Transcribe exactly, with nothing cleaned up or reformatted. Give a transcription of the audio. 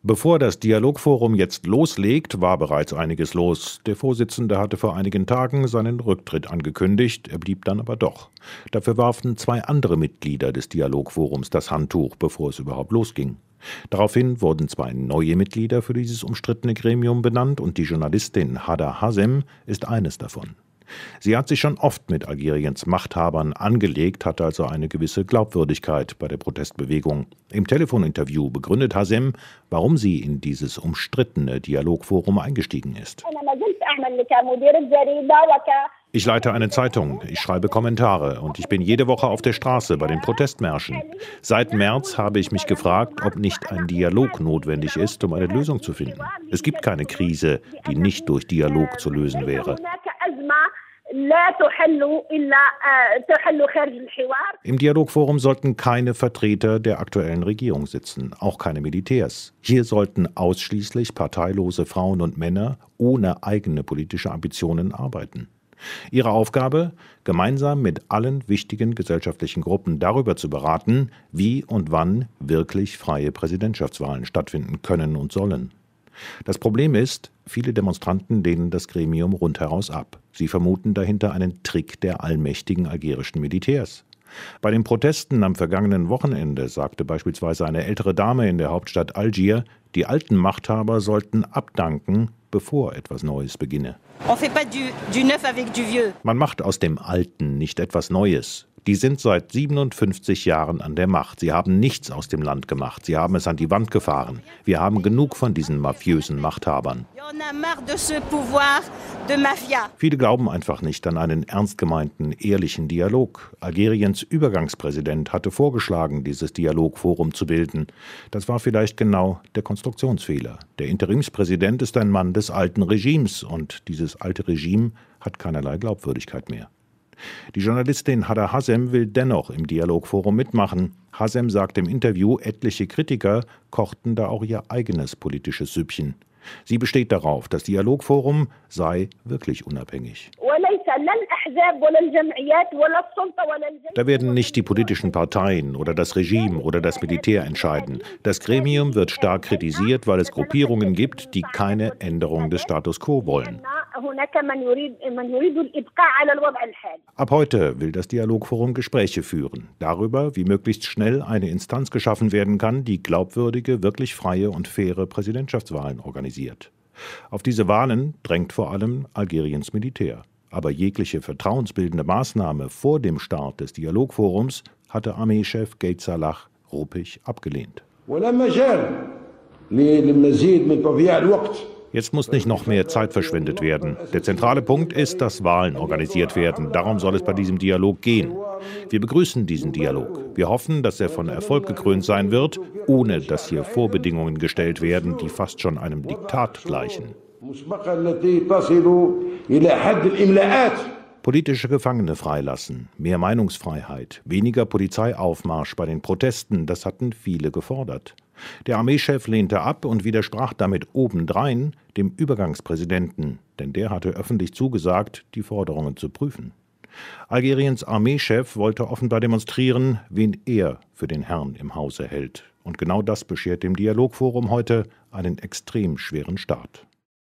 Bevor das Dialogforum jetzt loslegt, war bereits einiges los. Der Vorsitzende hatte vor einigen Tagen seinen Rücktritt angekündigt, er blieb dann aber doch. Dafür warfen zwei andere Mitglieder des Dialogforums das Handtuch, bevor es überhaupt losging. Daraufhin wurden zwei neue Mitglieder für dieses umstrittene Gremium benannt und die Journalistin Hada Hazem ist eines davon. Sie hat sich schon oft mit Algeriens Machthabern angelegt, hatte also eine gewisse Glaubwürdigkeit bei der Protestbewegung. Im Telefoninterview begründet Hazem, warum sie in dieses umstrittene Dialogforum eingestiegen ist. Ich leite eine Zeitung, ich schreibe Kommentare und ich bin jede Woche auf der Straße bei den Protestmärschen. Seit März habe ich mich gefragt, ob nicht ein Dialog notwendig ist, um eine Lösung zu finden. Es gibt keine Krise, die nicht durch Dialog zu lösen wäre. Im Dialogforum sollten keine Vertreter der aktuellen Regierung sitzen, auch keine Militärs. Hier sollten ausschließlich parteilose Frauen und Männer ohne eigene politische Ambitionen arbeiten. Ihre Aufgabe, gemeinsam mit allen wichtigen gesellschaftlichen Gruppen darüber zu beraten, wie und wann wirklich freie Präsidentschaftswahlen stattfinden können und sollen. Das Problem ist, viele Demonstranten lehnen das Gremium rundheraus ab. Sie vermuten dahinter einen Trick der allmächtigen algerischen Militärs. Bei den Protesten am vergangenen Wochenende sagte beispielsweise eine ältere Dame in der Hauptstadt Algier, die alten Machthaber sollten abdanken, bevor etwas Neues beginne. Man macht aus dem Alten nicht etwas Neues. Die sind seit siebenundfünfzig Jahren an der Macht. Sie haben nichts aus dem Land gemacht. Sie haben es an die Wand gefahren. Wir haben genug von diesen mafiösen Machthabern. Viele glauben einfach nicht an einen ernst gemeinten, ehrlichen Dialog. Algeriens Übergangspräsident hatte vorgeschlagen, dieses Dialogforum zu bilden. Das war vielleicht genau der Konstruktionsfehler. Der Interimspräsident ist ein Mann des alten Regimes und dieses alte Regime hat keinerlei Glaubwürdigkeit mehr. Die Journalistin Hada Hazem will dennoch im Dialogforum mitmachen. Hazem sagt im Interview, etliche Kritiker kochten da auch ihr eigenes politisches Süppchen. Sie besteht darauf, das Dialogforum sei wirklich unabhängig. Da werden nicht die politischen Parteien oder das Regime oder das Militär entscheiden. Das Gremium wird stark kritisiert, weil es Gruppierungen gibt, die keine Änderung des Status quo wollen. Ab heute will das Dialogforum Gespräche führen, darüber, wie möglichst schnell eine Instanz geschaffen werden kann, die glaubwürdige, wirklich freie und faire Präsidentschaftswahlen organisiert. Auf diese Wahlen drängt vor allem Algeriens Militär. Aber jegliche vertrauensbildende Maßnahme vor dem Start des Dialogforums hatte Armeechef Gaid Salah ruppig abgelehnt. Jetzt muss nicht noch mehr Zeit verschwendet werden. Der zentrale Punkt ist, dass Wahlen organisiert werden. Darum soll es bei diesem Dialog gehen. Wir begrüßen diesen Dialog. Wir hoffen, dass er von Erfolg gekrönt sein wird, ohne dass hier Vorbedingungen gestellt werden, die fast schon einem Diktat gleichen. Politische Gefangene freilassen, mehr Meinungsfreiheit, weniger Polizeiaufmarsch bei den Protesten, das hatten viele gefordert. Der Armeechef lehnte ab und widersprach damit obendrein dem Übergangspräsidenten, denn der hatte öffentlich zugesagt, die Forderungen zu prüfen. Algeriens Armeechef wollte offenbar demonstrieren, wen er für den Herrn im Hause hält. Und genau das beschert dem Dialogforum heute einen extrem schweren Start.